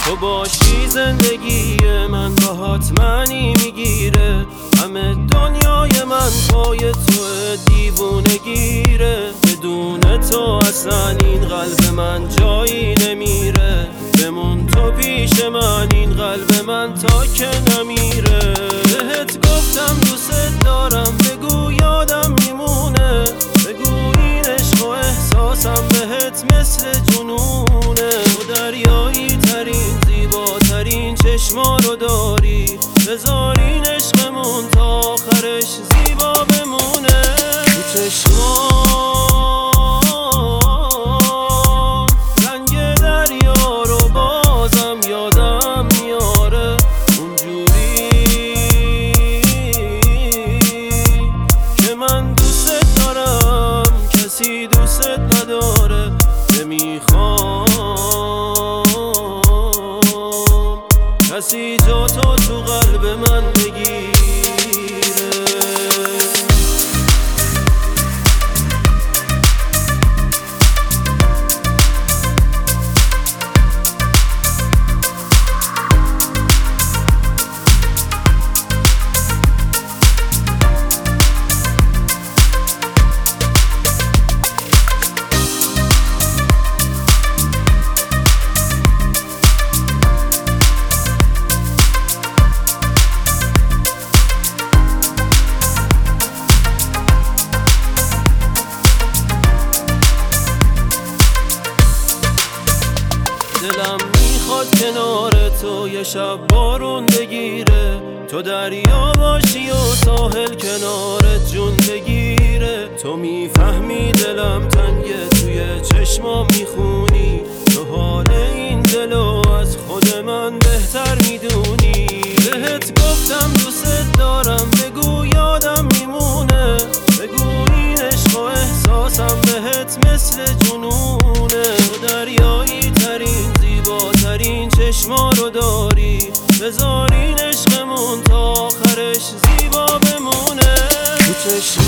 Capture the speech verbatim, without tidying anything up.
تو باشی زندگی من باهات معنی میگیره. همه دنیای من پای تو دیوونه گیره. بدون تو اصلا این قلب من جایی نمیره. بمون تو پیش من این قلب من تا که نمیره. بهت گفتم دوست دارم بگو یادم میمونه. بگو این عشق و احساسم بهت مثل جنونه. تو دریایی ترین زیباترین چشما رو داری. بذار این عشقمون تا آخرش زیبا بمونه. تو چشما رنگ دریا رو بازم یادم میاره. اونجوری که من دوست دارم کسی دوست نداره. نمیخوام کسی جا تو تو قلب من بگیره. دلم میخواد کنار تو یه شب بارون بگیره. تو دریا باشی و ساحل کنارت جون بگیره. تو میفهمی دلم تنگه توی چشما میخونی. تو حال این دلو از خود من بهتر میدونی. بهت گفتم دوست دارم بگو یادم میمونه. بگو این عشق و احساسم بهت مثل جنونه. تو دریایی ترین زیباترین چشما رو داری. بذار این عشقمون تا آخرش زیبا بمونه. تو چشما